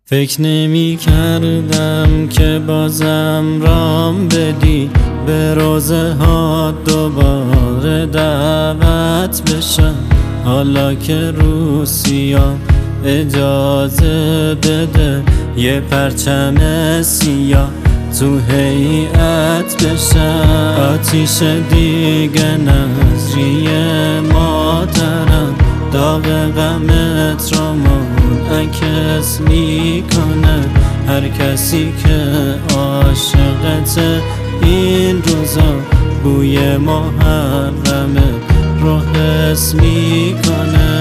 فکر نمی کردم که بازم رام بدی به روزه ها دوباره دعوت بشم. حالا که روسیا اجازه بده یه پرچم سیاه تو هیئت بشم. آتیش دیگه نظری مادرم داغ غمت رو منعکس میکنه. هر کسی که عاشقت این روزا بوی محرمه رو حس میکنه.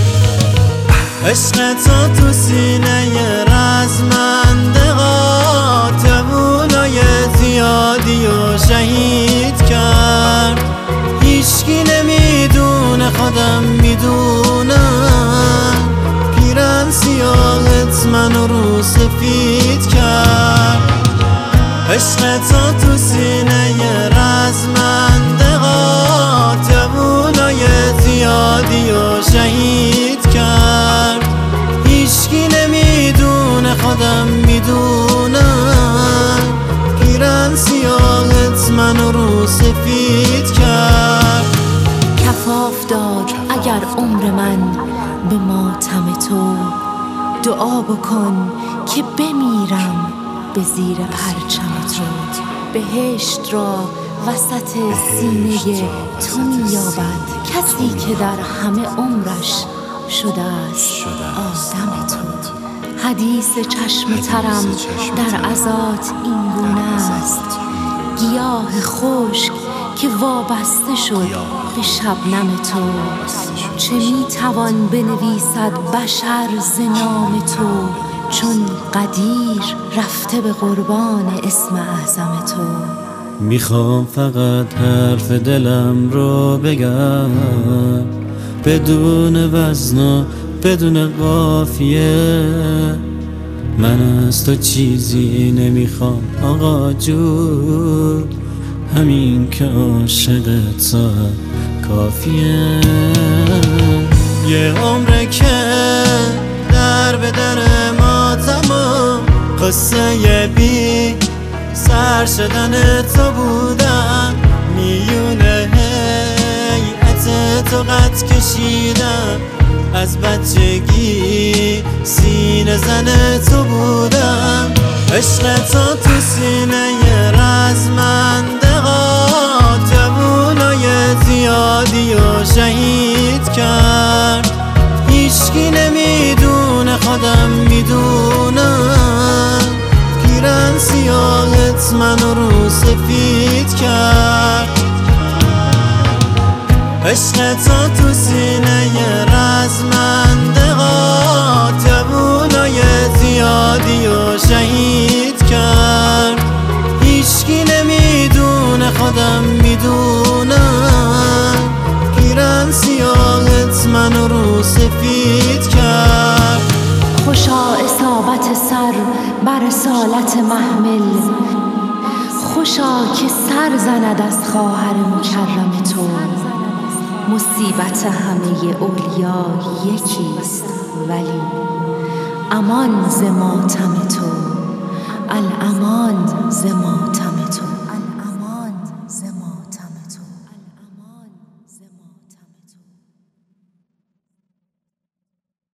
عشق تو سینه رزمنده قاتمونای زیادی و شهید کرد. هیچکی نمیدونه خودم میدونم پیرن سیاهت منو رو سفید کرد. عشق تو سینه رزمنده قاتمونای زیادی و شهید کرد. هیچکی نمیدونه خودم میدونم پیرن سیاهت منو رو سفید کرد. کفاف داد اگر عمر من به ماتم تو، دعا بکن که بمیرم به زیر پرچم تو. بهشت را وسط سینه تو مییابد کسی که در همه عمرش شده است آدم تو. حدیث چشم ترم در عزات این گونه است، گیاه خشک که وابسته شد به شبنم تو. چه میتوان بنویسد بشر ز نام تو، چون قدیر رفته به قربان اسم اعظم تو. میخوام فقط حرف دلم رو بگم بدون وزن و بدون قافیه. من از تو چیزی نمیخوام آقا جون، همین که عاشقت کافیه. یه عمره که در به در ماتم و قصه بی سر شدن تو بودم. میونه هیئت تو قد کشیدم، از بچگی سینه زن تو بودم. عشق تو سینه رزمنده قاتمونای زیادی و شهید کرد. هیچکی نمیدونه خودم میدونم پیرن سیاهت منو رو سفید کرد. عشق تو سینه رزمنده قاتمونای زیادی و شهید کرد. هیچکی نمیدونه خودم میدونم پیرن سیاهت منو رو سفید کرد. خوشا اصابت سر بر رسالت محمل، خوشا که سر زند از خواهر مکرم تو. مصیبت همه اولیا یکیست ولی امان ز ماتم تو، الامان ز ماتم